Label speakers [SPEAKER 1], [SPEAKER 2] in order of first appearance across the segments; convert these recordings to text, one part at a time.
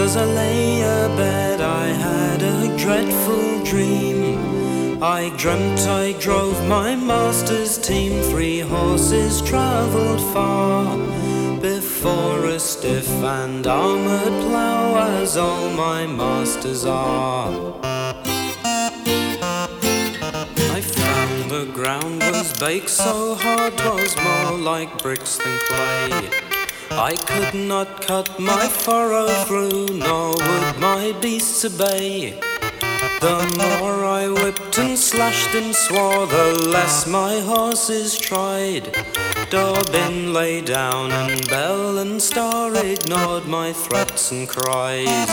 [SPEAKER 1] as I lay abed, I had a dreadful dream. I dreamt I drove my master's team. 3 horses travelled far before a stiff and armoured plough, as all my masters are. I found the ground was baked so hard, 'twas more like bricks than clay. I could not cut my furrow through, nor would my beasts obey. The more I whipped and slashed and swore, the less my horses tried. Dobbin lay down and Bell and Star ignored my threats and cries.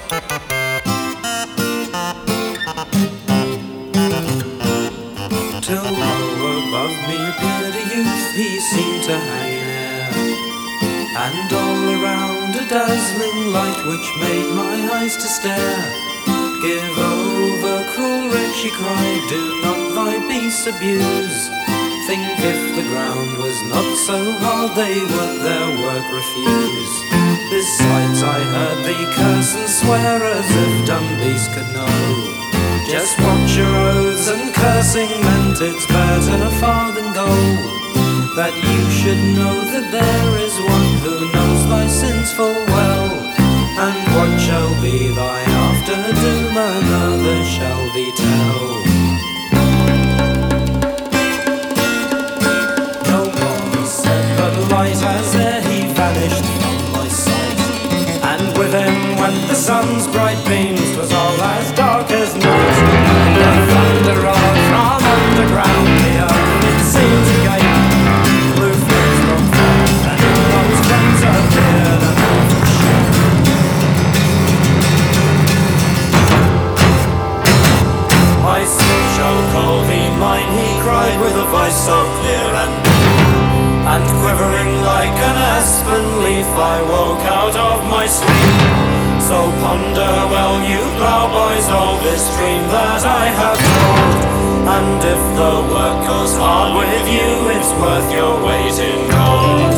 [SPEAKER 1] Till low above me appeared a youth, he seemed to hang in air, and all around a dazzling light which made my eyes to stare. Give over, cruel wretch, he cried, do not thy beasts abuse. Think if the ground was not so hard, they would their work refuse. Besides, I heard thee curse and swear as if dumb beasts could know just what your oaths and cursing meant. It's better far than gold that you should know that there is one who knows thy sins full well, and what shall be thy after doom another shall thee tell. No more he said, but light as air he vanished from my sight, and with him went the sun's bright beams. 'Twas all as dark as night. The thunder roared from underground, the earth it seemed to gape. Blue flames broke forth, and in those flames appeared an awful shape. My sin shall call thee mine, he cried with a voice so clear and quivering like an aspen leaf, I woke out of my sleep. So ponder well, you ploughboys, all this dream that I have told, and if the work goes hard with you, it's worth your weight in gold.